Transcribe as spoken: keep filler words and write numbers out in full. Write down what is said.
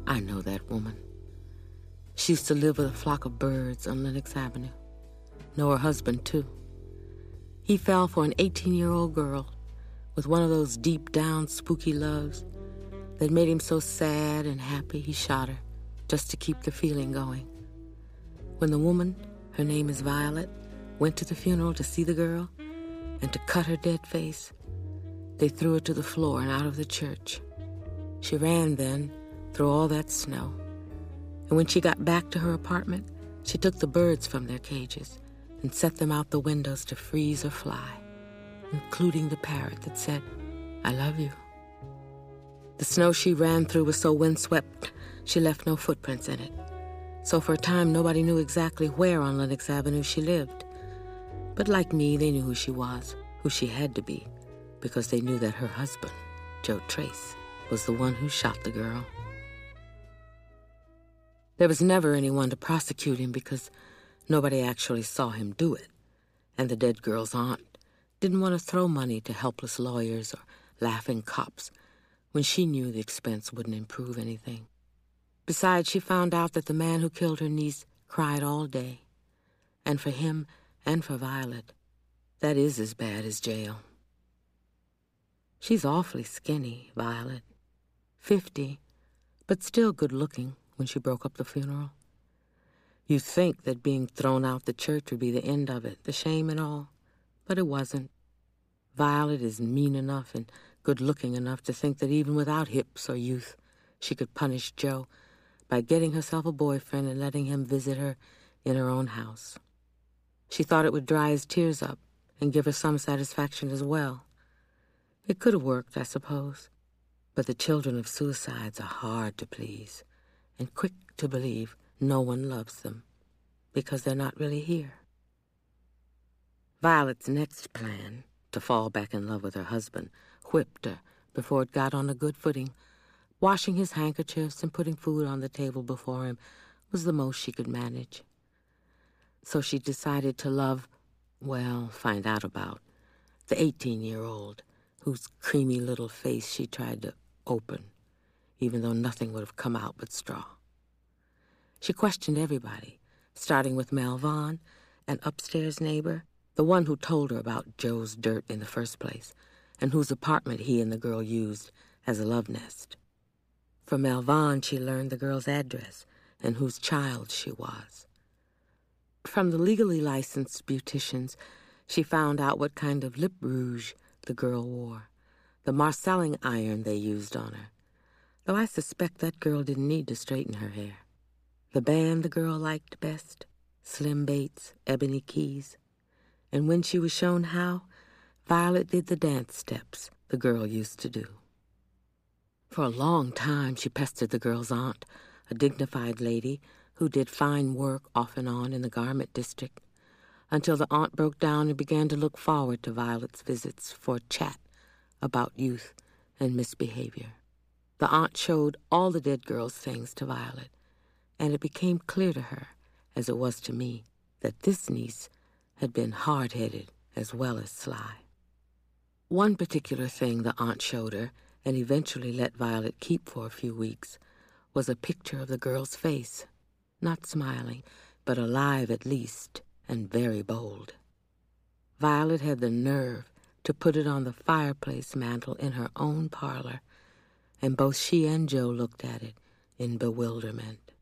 I know that woman. She used to live with a flock of birds on Lenox Avenue. Know her husband, too. He fell for an eighteen-year-old girl with one of those deep-down spooky loves that made him so sad and happy he shot her just to keep the feeling going. When the woman, her name is Violet, went to the funeral to see the girl and to cut her dead face, they threw her to the floor and out of the church. She ran then through all that snow. And when she got back to her apartment, she took the birds from their cages and set them out the windows to freeze or fly, including the parrot that said, "I love you." The snow she ran through was so windswept, she left no footprints in it. So for a time, nobody knew exactly where on Lenox Avenue she lived. But like me, they knew who she was, who she had to be, because they knew that her husband, Joe Trace, was the one who shot the girl. There was never anyone to prosecute him because nobody actually saw him do it, and the dead girl's aunt didn't want to throw money to helpless lawyers or laughing cops when she knew the expense wouldn't improve anything. Besides, she found out that the man who killed her niece cried all day, and for him and for Violet, that is as bad as jail. She's awfully skinny, Violet. Fifty, but still good-looking when she broke up the funeral. You'd think that being thrown out the church would be the end of it, the shame and all, but it wasn't. Violet is mean enough and good-looking enough to think that even without hips or youth, she could punish Joe by getting herself a boyfriend and letting him visit her in her own house. She thought it would dry his tears up and give her some satisfaction as well. It could have worked, I suppose, but the children of suicides are hard to please and quick to believe no one loves them because they're not really here. Violet's next plan, to fall back in love with her husband, whipped her before it got on a good footing. Washing his handkerchiefs and putting food on the table before him was the most she could manage. So she decided to love, well, find out about, the eighteen-year-old whose creamy little face she tried to open, even though nothing would have come out but straw. She questioned everybody, starting with Mel Vaughn, an upstairs neighbor, the one who told her about Joe's dirt in the first place, and whose apartment he and the girl used as a love nest. From Mel Vaughn, she learned the girl's address and whose child she was. From the legally licensed beauticians, she found out what kind of lip rouge the girl wore, the marcelling iron they used on her, though I suspect that girl didn't need to straighten her hair. The band the girl liked best, Slim Bates, Ebony Keys, and when she was shown how, Violet did the dance steps the girl used to do. For a long time, she pestered the girl's aunt, a dignified lady who did fine work off and on in the garment district, until the aunt broke down and began to look forward to Violet's visits for a chat about youth and misbehavior. The aunt showed all the dead girl's things to Violet, and it became clear to her, as it was to me, that this niece had been hard-headed as well as sly. One particular thing the aunt showed her, and eventually let Violet keep for a few weeks, was a picture of the girl's face, not smiling, but alive at least, and very bold. Violet had the nerve to put it on the fireplace mantel in her own parlor, and both she and Joe looked at it in bewilderment.